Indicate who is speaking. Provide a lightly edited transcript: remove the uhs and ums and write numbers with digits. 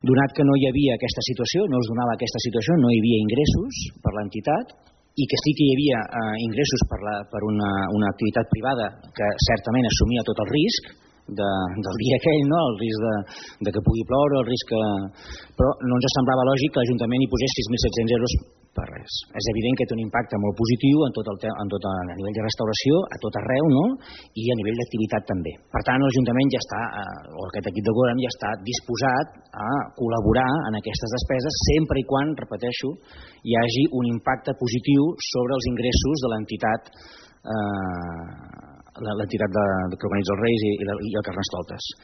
Speaker 1: Donat que no hi havia aquesta situació, no es donava aquesta situació, no hi havia ingressos per l'entitat, i que sí que hi havia ingressos per una activitat privada que certament assumia tot el risc del dia aquell, no? El risc de que pugui ploure, el risc que... Però no ens semblava lògic que l'Ajuntament hi posés 6.700 euros per res. És evident que té un impacte molt positiu a nivell de restauració, a tot arreu, no? I a nivell d'activitat també. Per tant, l'Ajuntament ja està, o aquest equip de govern ja està disposat a col·laborar en aquestes despeses sempre i quan, repeteixo, hi hagi un impacte positiu sobre els ingressos de l'entitat que organitza els Reis i el Carnestoltes.